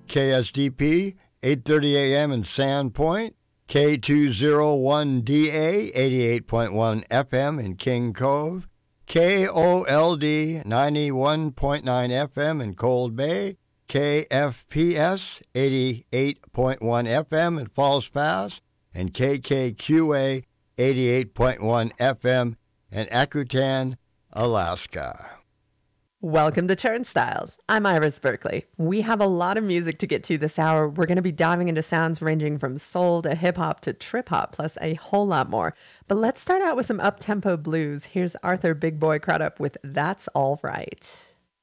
KSDP, 8:30 a.m. in Sandpoint, K201DA, 88.1 FM in King Cove, KOLD, 91.9 FM in Cold Bay, KFPS, 88.1 FM in Falls Pass, and KKQA, 88.1 FM in Akutan, Alaska. Welcome to Turnstiles. I'm Iris Berkeley. We have a lot of music to get to this hour. We're going to be diving into sounds ranging from soul to hip-hop to trip-hop, plus a whole lot more. But let's start out with some up-tempo blues. Here's Arthur Big Boy Crudup with That's All Right.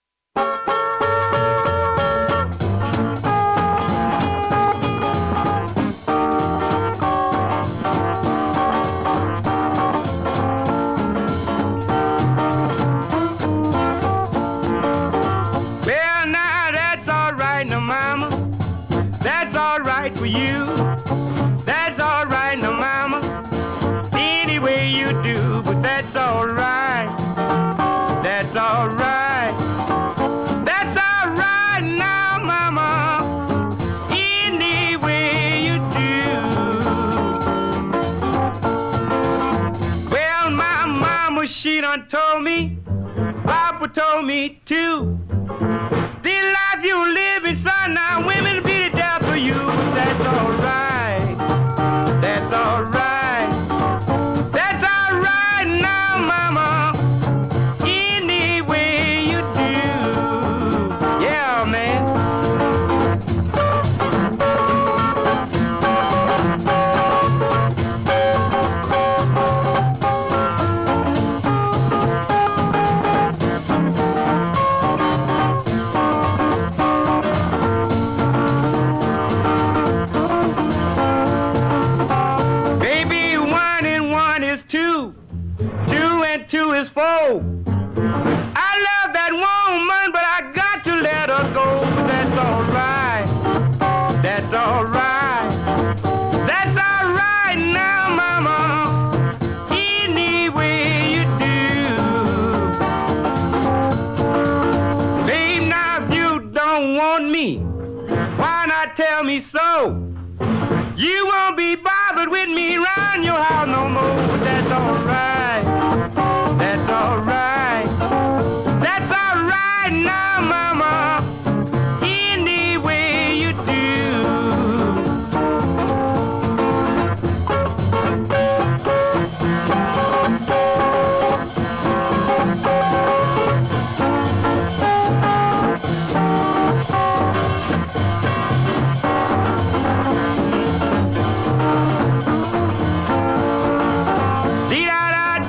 For you, that's all right now, mama. Any way you do, but that's all right. That's all right. That's all right now, mama. Any way you do. Well, my mama, she done told me, Papa told me too. This life you living, son, now women be the death of you. That's all right. That's all right. That's all right now, mama. Any way you do. Yeah, man. Is four. I love that woman, but I got to let her go. That's all right. That's all right. That's all right now, mama. Any way you do. Babe, now if you don't want me, why not tell me so? You won't be bothered with me around your house no more. That's all right. That's all right. That's all right now, mama. Any way you do. Dee-da-da,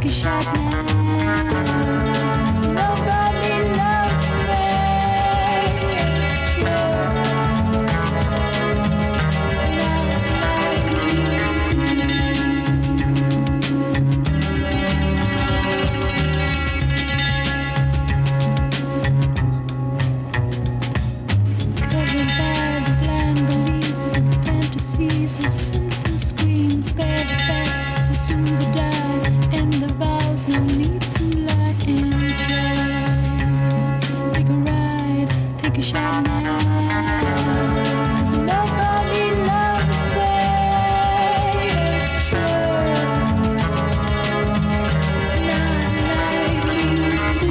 a shot now. 'Cause nobody loves me. It's true. Not like you do. Covered by the blind belief and fantasies of sinful screens, bear the facts, assume the die, and the vows, no need to lie and try. Take a ride, take a shot now. 'Cause nobody loves me. It's true. Not like you do.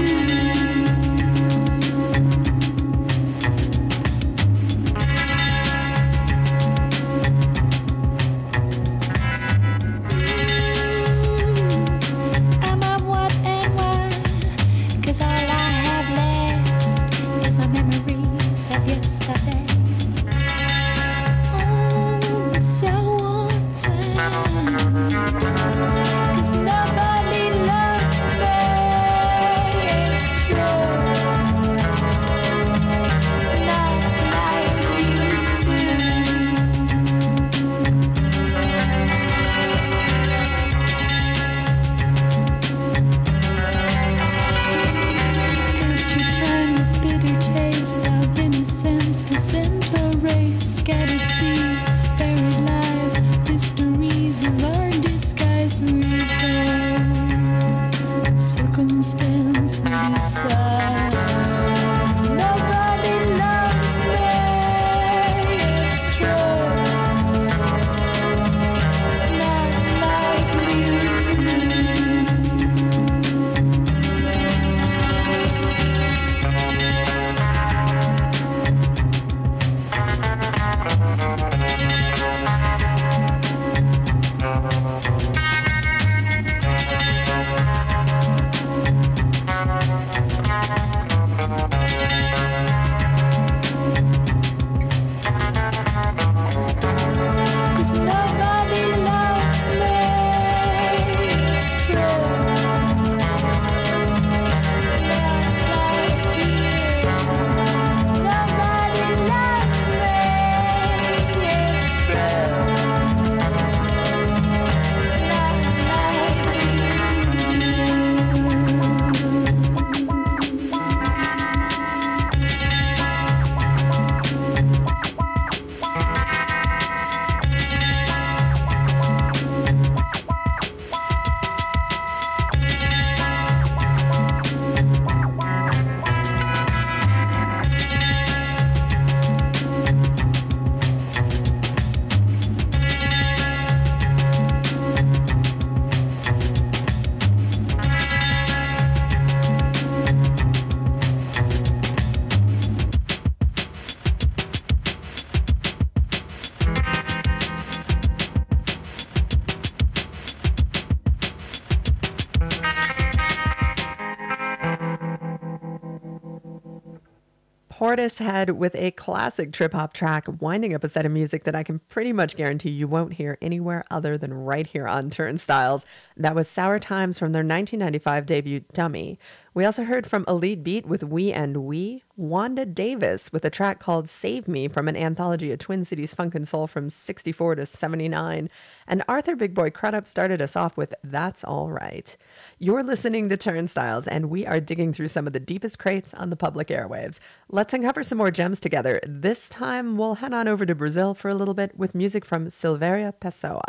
I'm on what and why, 'cause all I have left is my memories of yesterday. Oh, so on time, 'cause nobody loves me. It's true. Not like you do. After time, a bitter taste of innocence disintegrates, scattered seed, buried lives, mysteries of our disguise reborn. Circumstance we decide. Nobody loves me. It's true. Not like you do. Cause nobody loves me. It's true. Not like you. Nobody loves me. It's true. Not like you Portishead with a classic trip-hop track, winding up a set of music that I can pretty much guarantee you won't hear anywhere other than right here on Turnstiles. That was Sour Times from their 1995 debut, Dummy. We also heard from Elite Beat with We and We, Wanda Davis with a track called Save Me from an anthology of Twin Cities Funk and Soul from 64 to 79, and Arthur Big Boy Crudup started us off with That's All Right. You're listening to Turnstiles, and we are digging through some of the deepest crates on the public airwaves. Let's uncover some more gems together. This time, we'll head on over to Brazil for a little bit with music from Silvéria Pessoa.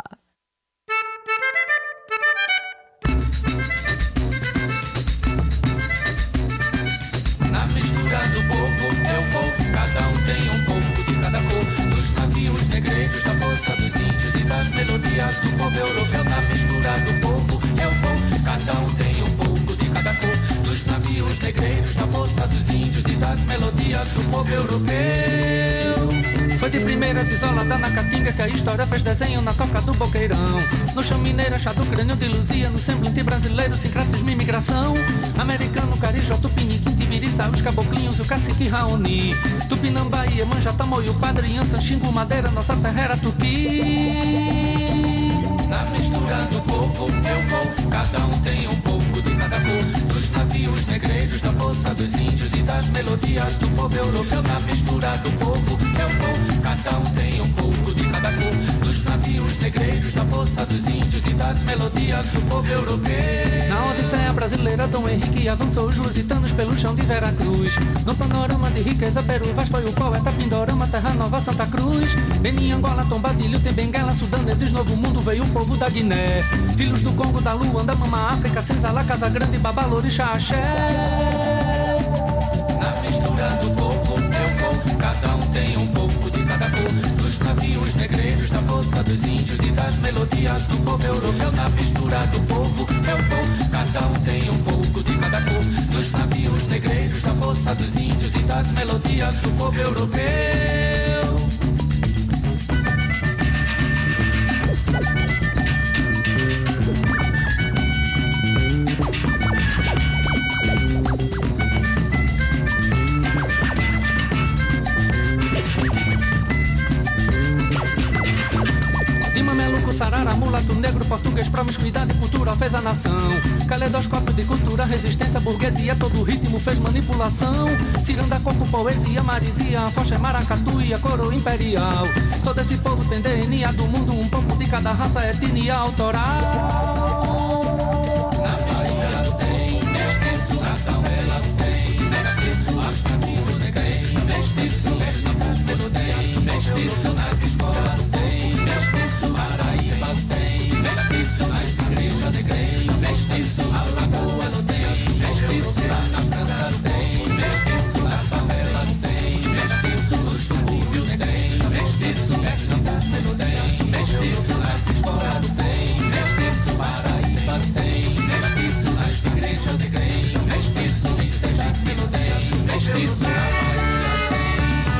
Na mistura do povo eu vou, cada tem pouco de cada cor. Dos navios negreiros, da força dos índios e das melodias do povo europeu. Na mistura do povo eu vou, cada tem pouco de cada cor. Dos navios negreiros, da força dos índios e das melodias do povo europeu. Foi de primeira desolada na caatinga que a história fez desenho na toca do boqueirão. No chão mineiro, achado crânio de Luzia, no semblante brasileiro, sincretismo e imigração. Americano, carijó, tupiniquim, tibiriçá, os caboclinhos, o cacique Raoni. Tupinambá, Iemanjá, Tamoio, Padre, Inhã, Xingu, Madeira, nossa terra era Tupi. Na mistura do povo eu vou, cada tem pouco melodias do povo europeu. Na mistura do povo eu vou, cada um tem um pouco de cada cor. Dos navios negreiros, da força dos índios e das melodias do povo europeu. Na Odisseia brasileira, Dom Henrique avançou os lusitanos pelo chão de Veracruz. No panorama de riqueza, Peru Vaz foi o poeta Pindorama, Terra Nova, Santa Cruz. Benin, Angola, Tombadilho, tem Benguela, Sudaneses, Novo Mundo, veio o povo da Guiné. Filhos do Congo, da Luanda, Mama, África, Senzala, Casa Grande, Babalorixá, Axé. Na mistura do povo eu vou, cada um tem um pouco de cada cor. Dos navios negreiros, da força dos índios e das melodias do povo europeu. Na mistura do povo eu vou, cada um tem um pouco de cada cor. Dos navios negreiros, da força dos índios e das melodias do povo europeu. Sarara, mulato negro, português, promiscuidade, cultura fez a nação. Caleidoscópio de cultura, resistência, burguesia, todo ritmo fez manipulação. Ciranda, corpo, poesia, marisia, focha, maracatu e a coroa imperial. Todo esse povo tem DNA do mundo, um pouco de cada raça, etnia autoral. Na mistura tem mestiço, as tabelas tem mestiço, as caminhos tem mestiço, as melodias mestiço, nas escolas tem mestiço, Paraíba tem mestiço, nas igrejas tem mestiço, as ruas tem mestiço, nas danças tem mestiço, nas favelas tem mestiço, no subúrbio tem mestiço, as melodias mestiço, nas escolas tem mestiço, Paraíba tem mestiço, nas igrejas tem mestiço, em Sergipe tem mestiço, na Bahia tem.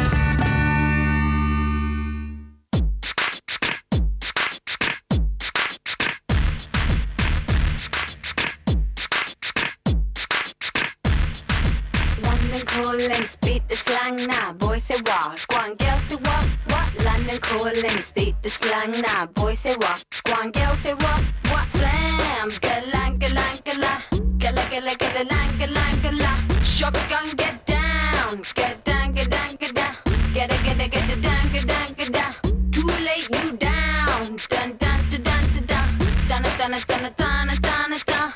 Calling, speak the slang now, boy say what? Go on, girl say what? London calling, speak the slang now, boy say what? Go on, girl say what? Slam, galang, galang, galang, gala, gala, gala, lang, galang, gala. Shotgun, get down, get down, get down, get down, get it, get it, get it down, get down, get down. Too late, you down, dun, dun, dun, dun, dun, dun, dun, dun, dun, dun, dun, dun, dun.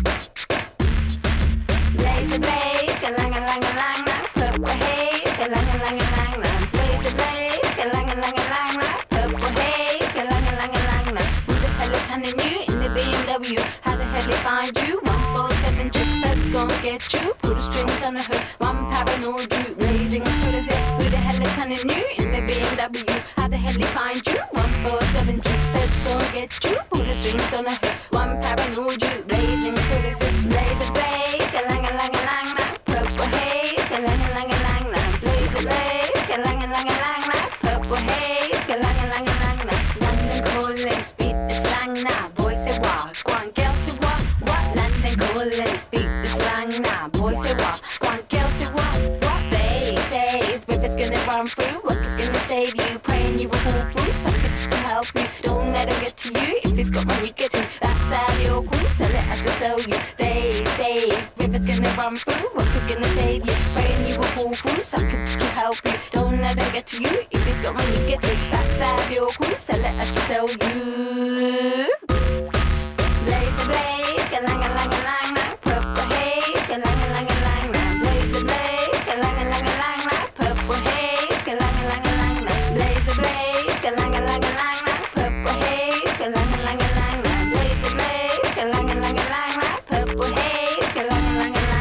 Lazy bass, galang, galang, galang. Purple haze, galang, galang, galang, galang. Lazy bass, galang, galang, galang, galang. Purple haze, galang, galang, galang, galang. Who the hell is hunting you in the BMW? How the hell they find you? 147 chip, let's go and get you. Put the strings on the hook, one paranoid you. Blazing through the hood. Who the hell is hunting you in the BMW? How the hell they find you? 147 chip, let's go and get you. Put the strings on the hook, one paranoid you. Blazing through the hood. Lazy bass, galang, galang, galang, galang. Purple haze, galang, galang, galang, galang. Lazy bass, galang, galang, galang, galang. Purple haze, galang, galang, galang, galang. London calling, speak the slang now, boy say what? Go on, girl say what? London calling, speak the slang now, boy say what? Go on, girl say what? They say if it's gonna run through, what is gonna save you? Praying you will pull through, something to help you. Don't let him get to you. If he's got money, get him. That's how you're cool. Sell it as to sell you. They say if it's gonna run through, what is gonna save you? Praying you will pull through, something to help you. Don't let him get to you. If he's got money, get him. That's how you're cool. Sell it as to sell you. Lazy blaze, galang, galang, galang, galang. Purple haze, galang, galang, galang, galang. Lazy blaze, galang, galang, galang, galang. Purple haze, galang, galang, galang, galang. Lazy blaze, galang, galang, galang, galang. Purple haze, galang, galang, galang, galang. Lazy blaze, galang, galang, galang, galang. Purple haze, galang, galang, galang, galang.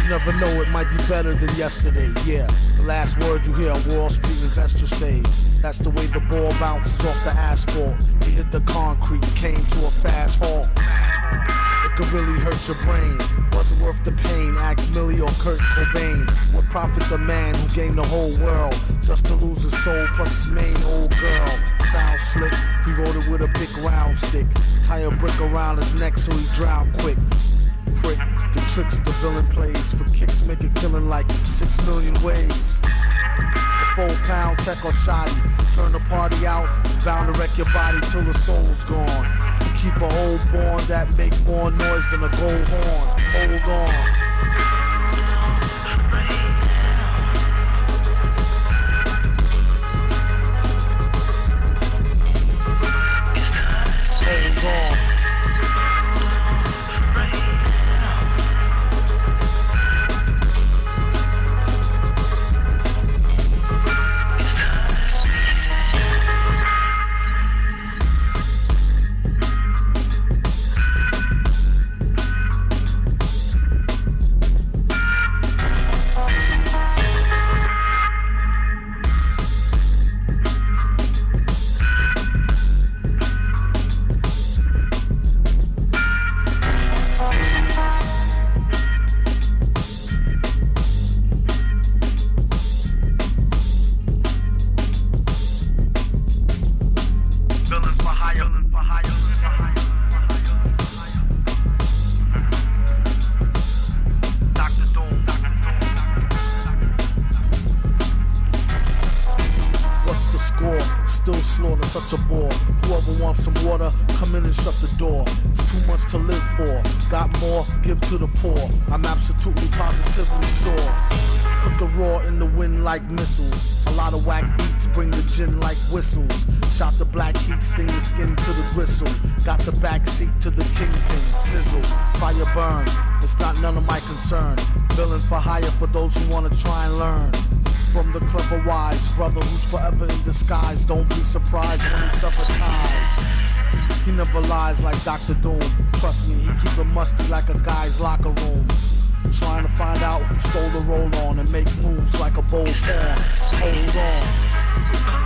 never know, it might be better than yesterday. Yeah, the last word you hear on Wall Street investors say. That's the way the ball bounces off the asphalt. He hit the concrete, came to a fast halt. It could really hurt your brain. Wasn't worth the pain. Ask Millie or Kurt Cobain. What profit the man who gained the whole world just to lose his soul plus his main old girl? Sounds slick. He wrote it with a big round stick. Tie a brick around his neck so he drowned quick. Prick. The tricks the villain plays for kicks make a killing like 6 million ways. A 4-pound tech or shoddy. Turn the party out. Bound to wreck your body till the soul's gone. You keep a hold born that make more noise than a gold horn. Hold on. Hold on. Such a bore. Whoever wants some water, come in and shut the door. It's too much to live for. Got more, give to the poor. I'm absolutely positively sure. Put the raw in the wind like missiles. A lot of whack beats bring the gin like whistles. Shot the black heat, sting the skin to the bristle. Got the back seat to the kingpin, sizzle. Fire burn, it's not none of my concern. Villain for hire for those who wanna try and learn. From the clever wise brother who's forever in disguise. Don't be surprised when he sever ties. He never lies like Dr. Doom. Trust me, he keep it musty like a guy's locker room. Trying to find out who stole the roll on and make moves like a bold pawn. Hold on.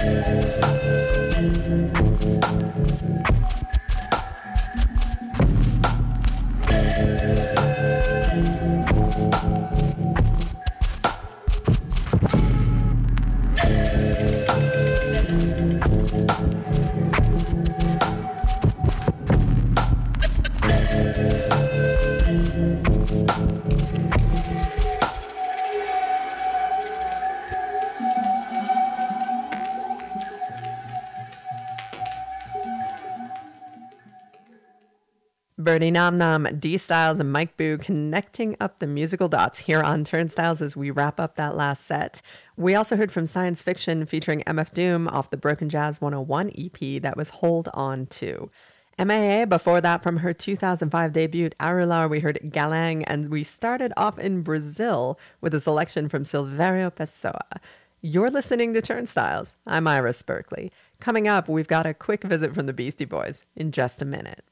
Birdie Nom Nom, D Styles, and Mike Boo connecting up the musical dots here on Turnstiles as we wrap up that last set. We also heard from Science Fiction featuring MF Doom off the Broken Jazz 101 EP that was Hold On To. MAA before that from her 2005 debut Arular, we heard Galang, and we started off in Brazil with a selection from Silverio Pessoa. You're listening to Turnstiles. I'm Iris Berkeley. Coming up, we've got a quick visit from the Beastie Boys in just a minute.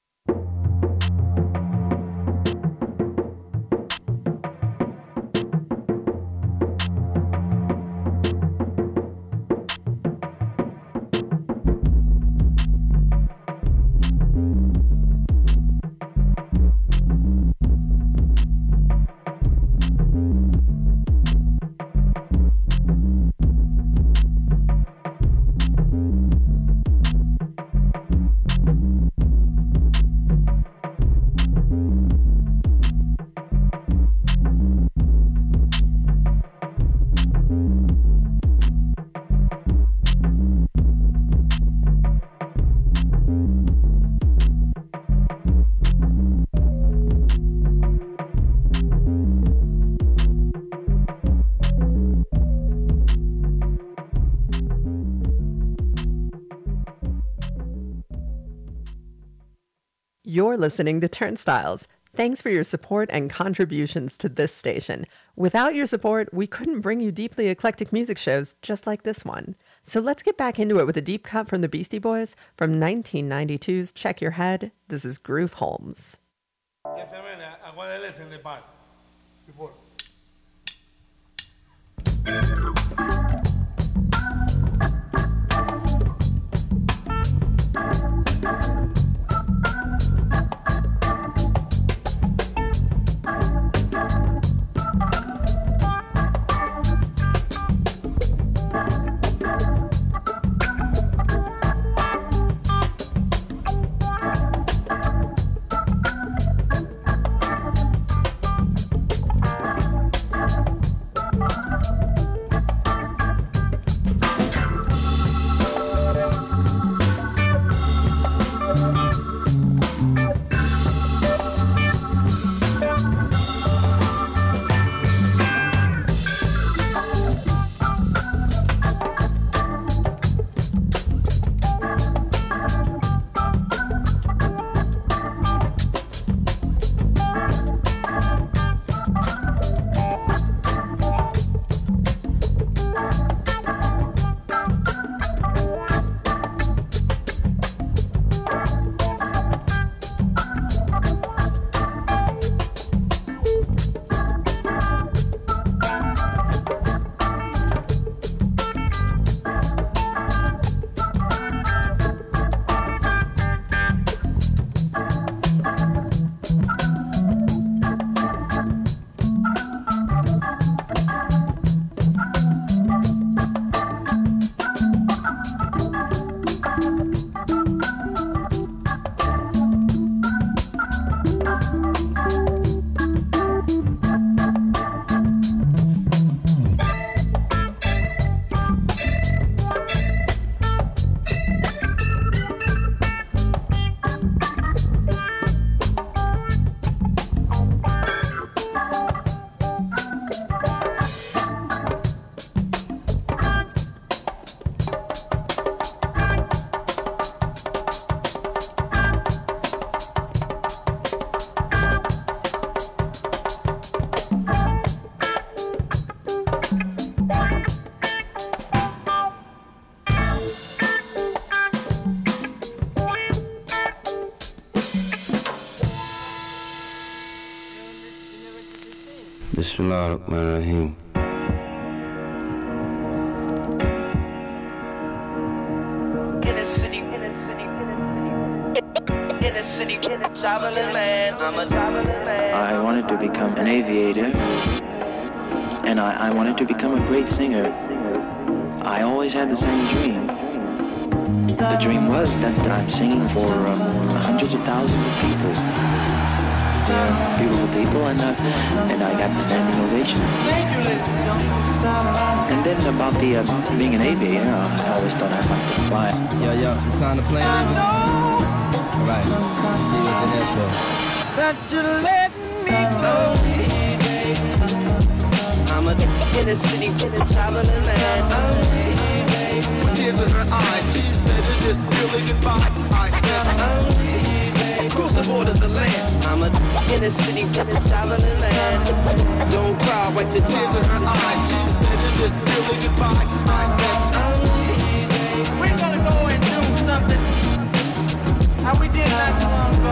You're listening to Turnstiles. Thanks for your support and contributions to this station. Without your support, we couldn't bring you deeply eclectic music shows just like this one. So let's get back into it with a deep cut from the Beastie Boys from 1992's Check Your Head. This is Groove Holmes. Bismillahirrahmanirrahim. traveling man. I wanted to become an aviator, and I wanted to become a great singer. I always had the same dream. The dream was that I'm singing for hundreds of thousands of people. They're beautiful people, and I got the standing ovation. And then about the being an aviator, I always thought I'd like to fly. Yo, time to play, nigga. All right, see what they're here for. That you let me go. I'm a inner city traveling man. With tears in her eyes, she said it's just really goodbye. I said I'm leaving. Across the borders of land. I'm a inner city traveling man. Don't cry, wipe the tears in her eyes. She said it's just really goodbye. I said I'm leaving. We're gonna go and do something how we did not too long ago.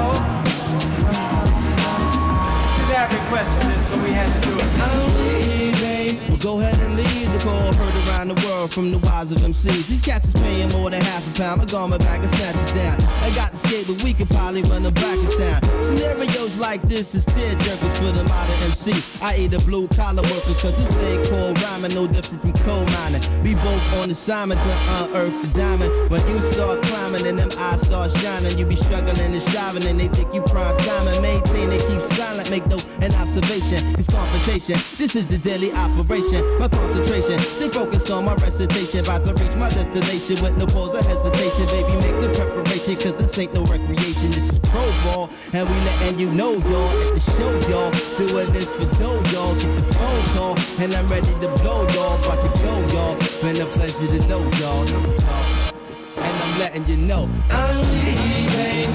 Did have requests for this, so we had to do it. I'm leaving. Well, go ahead and leave the call. Heard around the world from the wise of MCs. These cats is paying more than half a pound. I got my back and snatch it down. I got the skate, but we could probably run them back in town. Scenarios like this is tear jerkers for the modern MC. I eat a blue collar worker, cause this thing called rhyming no different from coal mining. We both on assignment to unearth the diamond. When you start climbing and them eyes start shining, you be struggling and striving and they think you prime diamond. Maintain and keep silent, make no an observation. It's confrontation, this is the daily operation. My concentration, stay focused on my recitation. About to reach my destination with no pause or hesitation. Baby, make the preparation, cause this ain't no recreation. This is pro ball, and we letting you know, y'all. At the show, y'all. Doing this for dough, y'all. Get the phone call, and I'm ready to blow, y'all. About to go, y'all. Been a pleasure to know, y'all. And I'm letting you know, I'm leaving.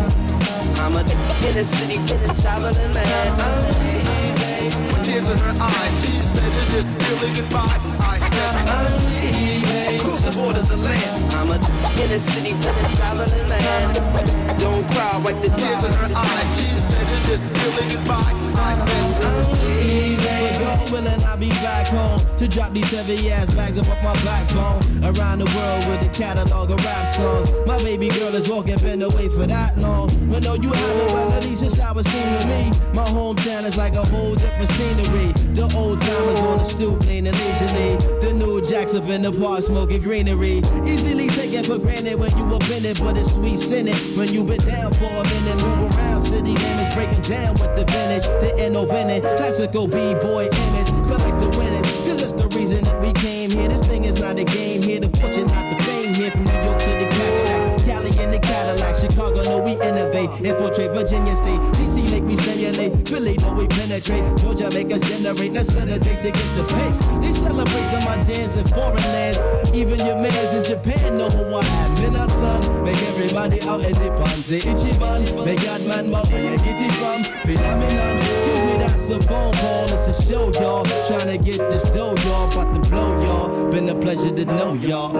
I'm a inner city traveling man. I'm leaving. with tears in her eyes. She said it's just really goodbye. I said I'm leaving. Across the borders of land. I'm a inner city traveling man. Don't cry, wipe the tears in her eyes. She said it's just really goodbye. I said I'm leaving. God willing, I'll be back home to drop these heavy ass bags up off my backbone. Around the world with a catalog of rap songs. My baby girl is walking, been away for that long. But no, you haven't melodies, just how it seemed to me. My hometown is like a whole different scenery. The old timers on the stoop leaning leisurely. The new jacks up in the park smoking greenery. Easily taken for granted when you up in it, but it's sweet sinning when you been down for a minute. Move around city limits, breaking down with the vintage, the innovative, classical b-boy image. Collect the winners, cause that's the reason that we came here. This thing is not a game here, the fortune, not the fame here. From New York to the Cadillacs, Cali in the Cadillac, Chicago, no we innovate, infiltrate Virginia State, DC make me stimulate, Philly know we penetrate, Georgia make us generate, let's celebrate to get the pace. They celebrate to my jams in foreign lands, even your mans in Japan know who I am. In our son, make everybody out in the pan, say Ichiban, make God man, but where you get it from? Phenomenon, excuse me, that's a phone call, it's a show, y'all. Trying to get this dough, y'all. About to blow, y'all. Been a pleasure to know y'all.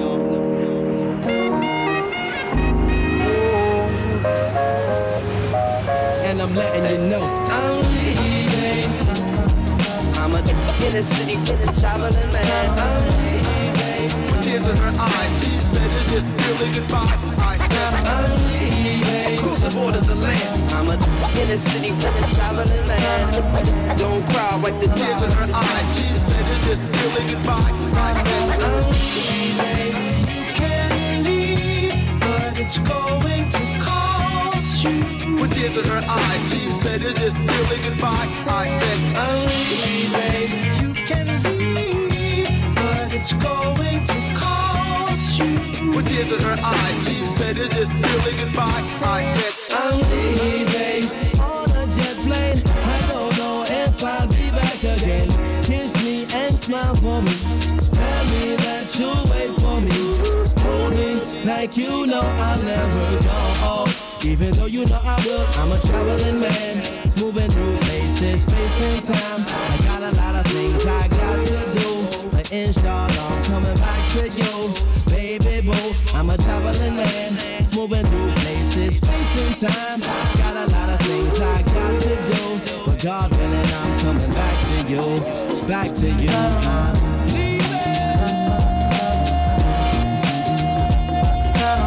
And I'm letting you know I'm leaving. I'm a inner city traveling man. I'm leaving. with tears in her eyes. She said it's just really goodbye. I said I'm leaving. across the borders of land. I'm a inner city traveling man. Don't cry, wipe the Tears in her eyes. She said it's just really goodbye. I said I'm leaving. You can leave, but it's going to cost you. with tears in her eyes. She said it's just really goodbye. I said I'm leaving. You can leave, but it's going to cost you. with tears in her eyes. She said it's just really goodbye. I said I'm leaving. on a jet plane. I don't know if I'll be back again. Kiss me and smile for me. Tell me that you'll wait for me. Hold me like you know I'll never go. Even though you know I will, I'm a traveling man, moving through places, space and time. I got a lot of things I got to do, but inshallah I'm coming back to you, baby boo. I'm a traveling man, moving through places, space and time. I got a lot of things I got to do, but God willing I'm coming back to you, back to you. I'm leaving.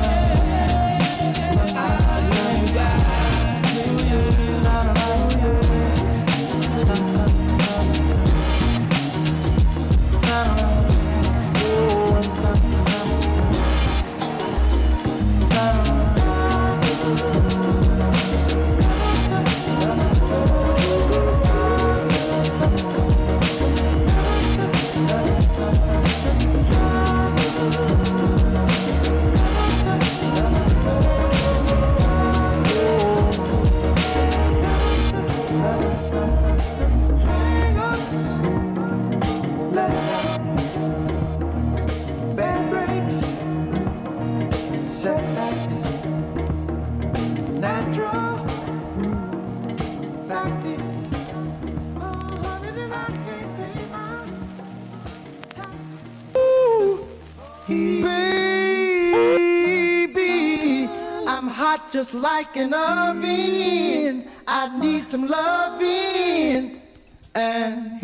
Baby, I'm hot just like an oven. I need some loving. And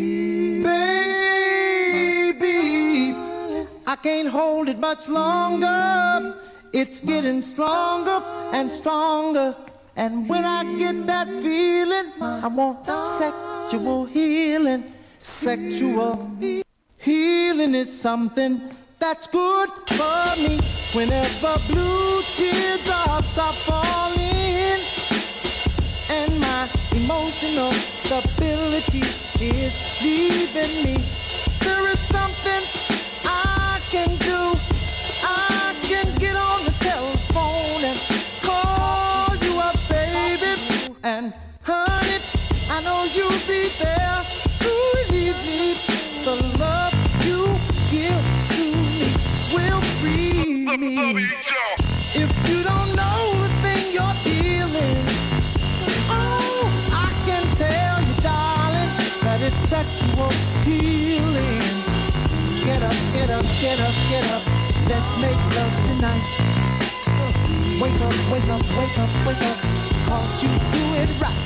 baby, I can't hold it much longer. It's getting stronger and stronger. And when I get that feeling, I want sexual healing. Sexual healing is something that's good for me. Whenever blue teardrops are falling and my emotional stability is leaving me, there is something I can do. I can get on the telephone and call you up, baby. And honey, I know you'll be there to relieve me. The love you give to me will free me. If you don't know the thing you're feeling, oh, I can tell you, darling, that it's sexual healing. Get up, get up, get up, get up. Let's make love tonight. Wake up, wake up, wake up, wake up, 'cause you do it right.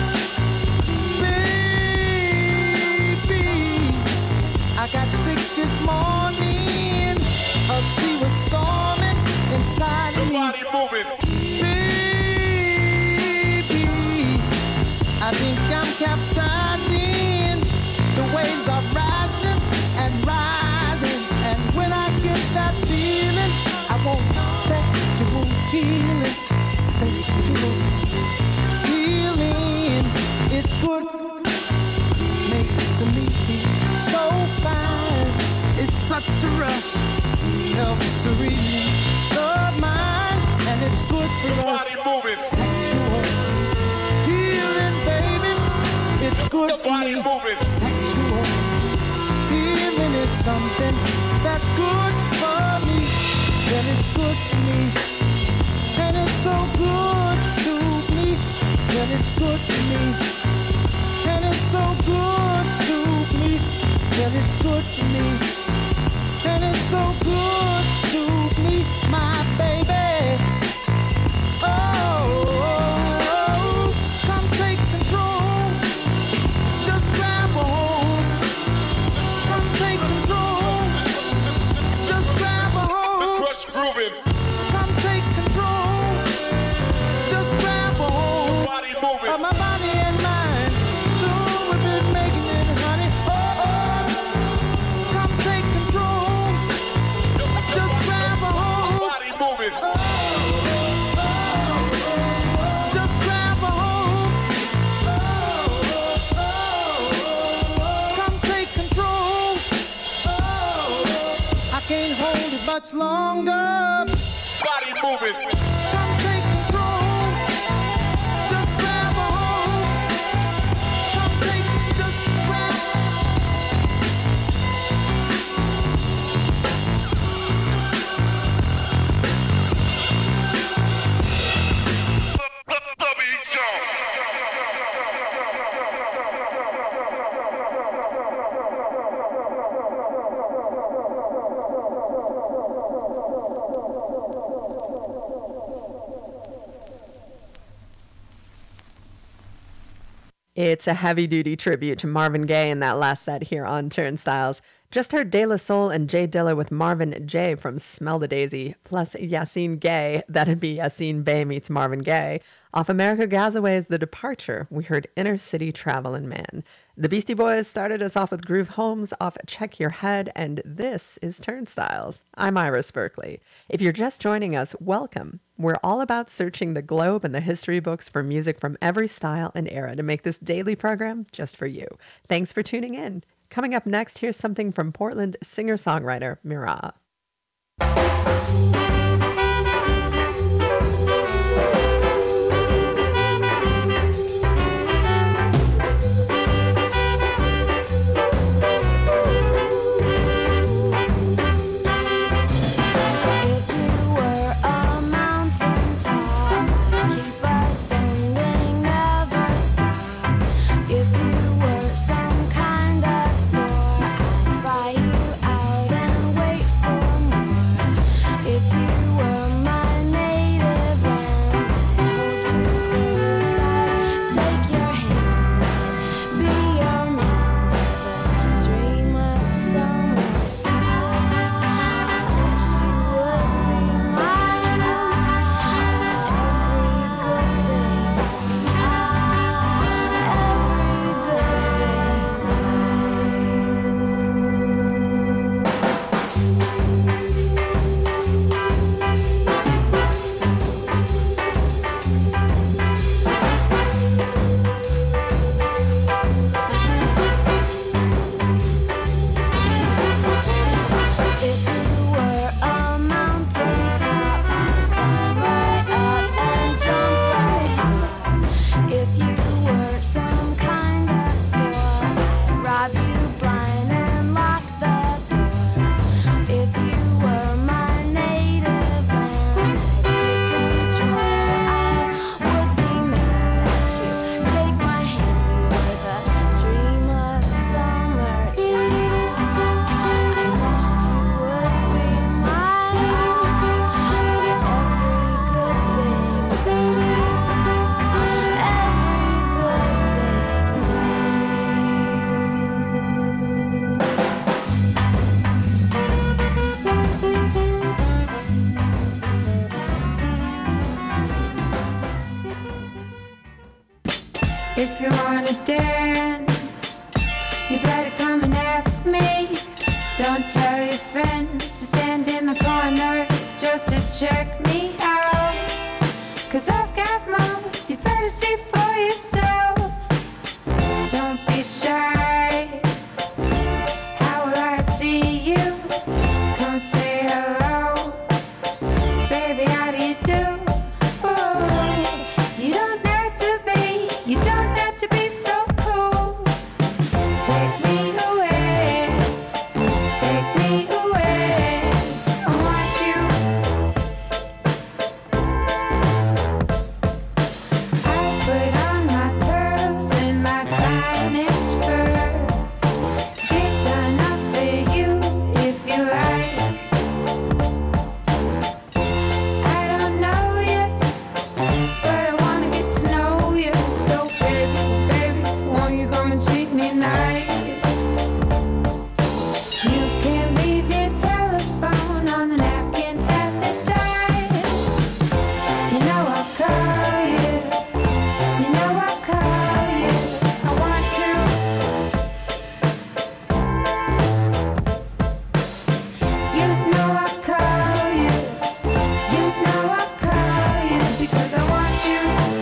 Baby, I got sick this morning. A sea was storming inside me. Body moving. Baby, I think I'm capsizing. The waves are rising and rising. And when I get that feeling, I want sexual healing. Sexual healing. It's good. Makes me feel so fine. It's such a rush. Helps to relieve the mind. And it's good for us. Body moving. Sexual healing, baby. It's good for me. Sexual healing is something that's good for me. And it's good for me. And it's so good to me. And it's good for me. And it's so good to me. And it's good for me. And it's so good to me, my baby. Oh, come take control. Just grab a hold. Come take control. Just grab a hold. The crush grooving. Come take control. Just grab a hold. Body moving. Of my body and mind. Soon we've been making it, honey. Oh, oh. Come take control. Just grab a hold. Body moving. Oh, oh. Just grab a hold. Oh, oh. Come take control. Oh, I can't hold it much longer. Body moving. Come take control. Just grab a hold. Come take, just grab. It's a heavy-duty tribute to Marvin Gaye in that last set here on Turnstiles. Just heard De La Soul and Jay Dilla with Marvin J from Smell the Daisy, plus Yassine Gay, that'd be Yassine Bey meets Marvin Gaye. Off America Gazaway's The Departure, we heard Inner City Travelin' Man. The Beastie Boys started us off with Groove Holmes off Check Your Head, and this is Turnstiles. I'm Iris Berkeley. If you're just joining us, welcome. We're all about searching the globe and the history books for music from every style and era to make this daily program just for you. Thanks for tuning in. Coming up next, here's something from Portland singer-songwriter Mira. Some kind of store, I'd buy you out and wait for more. If you wanna dance, you better come and ask me. Don't tell your friends to stand in the corner just to check me out. 'Cause I've got moves, you better see for yourself. Don't be shy. How will I see you? Come say hello. Baby, how do you do? Ooh, you don't have to be so cool. Take me away. Take me away. I want you. I put on my pearls and my finest fur. Get done up for you if you like. I don't know you, but I wanna get to know you. So baby, baby, won't you come and treat me nice? You can leave your telephone on the napkin at the dive. You know I'll call you. You know I'll call you. I want to. You know I'll call you. You know I'll call you because I want you.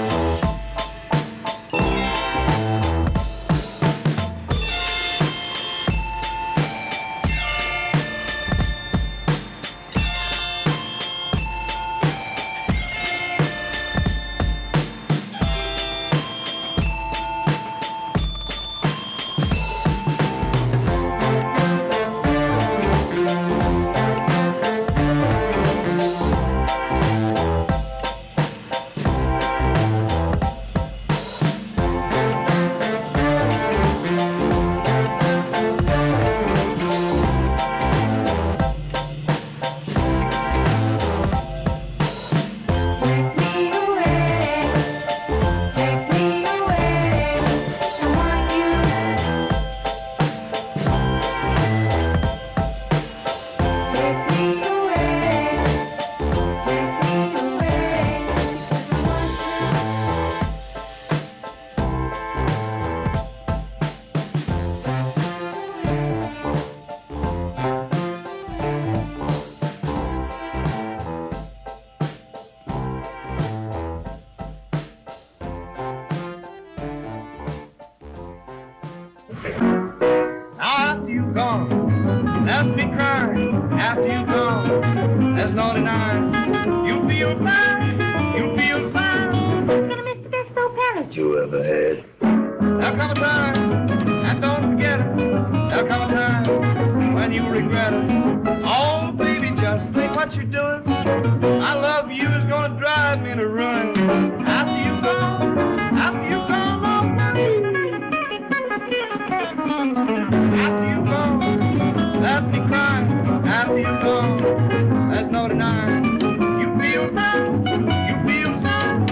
Take me away. Take me away. I want you. Take me away. Take me away. Because I want to. After you gone, left me crying. After you gone, there's no denying. You feel fine, you feel sound. Gonna miss the best old parrot You ever had. There'll come a time, and don't forget it. There'll come a time when you regret it. Oh, baby, just think what you're doing. I love you is gonna drive me to ruin. After you gone, oh, baby. After you gone, left me crying. After you gone, there's no denying. You feel bad, you feel sad.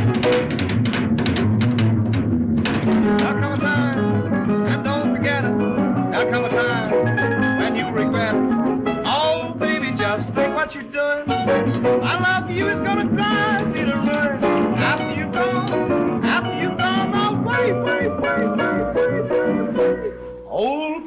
There'll come a time, and don't forget it. There'll come a time when you regret it. Oh, baby, just think what you're doing. I love you is gonna drive me to ruin. After you gone, oh, wait. Old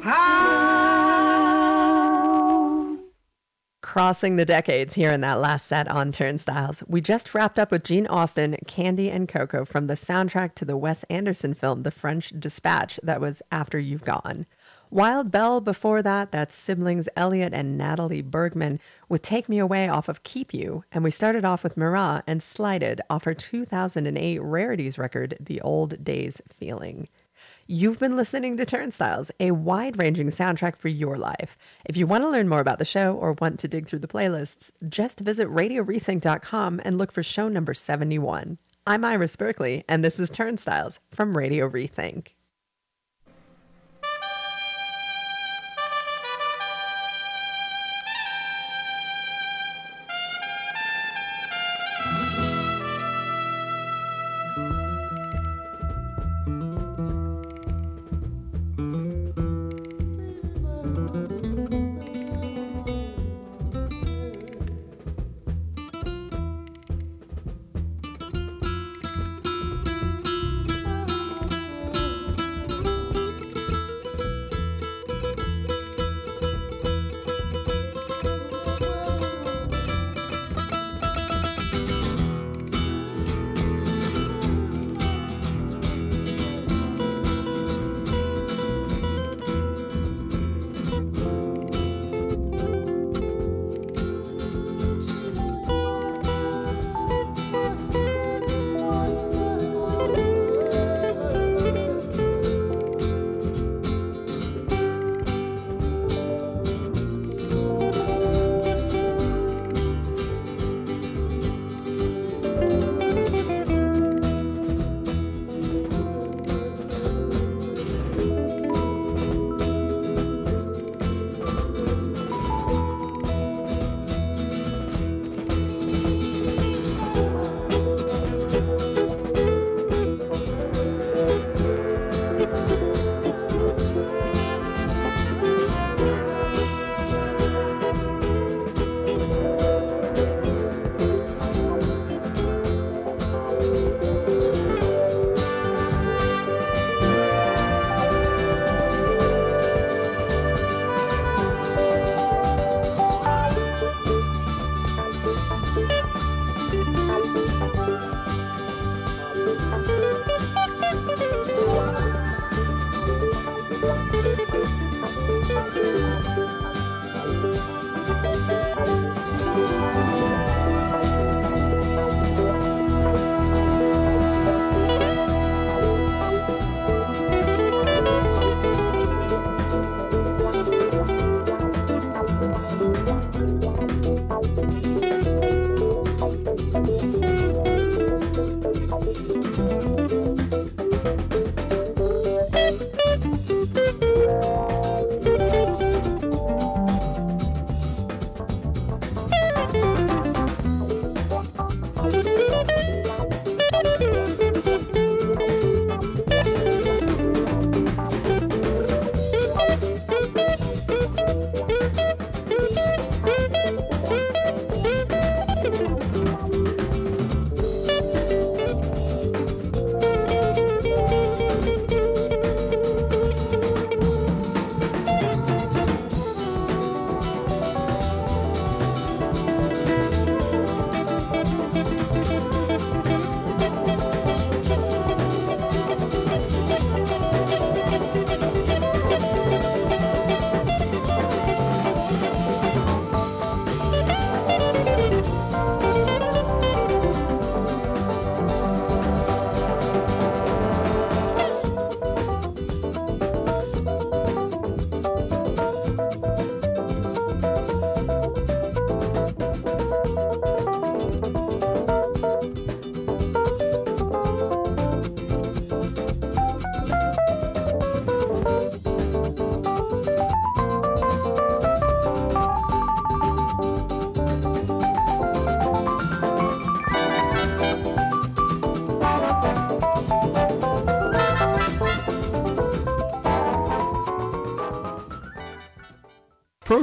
pal. Crossing the decades here in that last set on Turnstiles. We just wrapped up with Gene Austen, Candy and Coco from the soundtrack to the Wes Anderson film, The French Dispatch, that was After You've Gone. Wild Bell before that, that's siblings Elliot and Natalie Bergman with Take Me Away off of Keep You. And we started off with Marat and Slighted off her 2008 Rarities record, The Old Days Feeling. You've been listening to Turnstiles, a wide-ranging soundtrack for your life. If you want to learn more about the show or want to dig through the playlists, just visit RadioRethink.com and look for show number 71. I'm Iris Berkeley, and this is Turnstiles from Radio Rethink.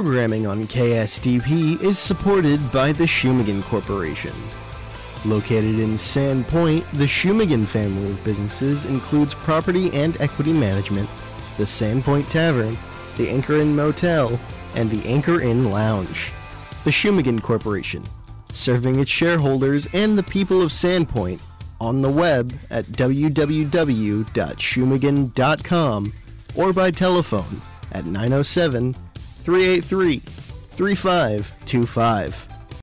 Programming on KSDP is supported by the Shumagan Corporation. Located in Sandpoint, the Shumagan family of businesses includes property and equity management, the Sandpoint Tavern, the Anchor Inn Motel, and the Anchor Inn Lounge. The Shumagan Corporation, serving its shareholders and the people of Sandpoint on the web at www.shumagan.com or by telephone at 907-383-3525.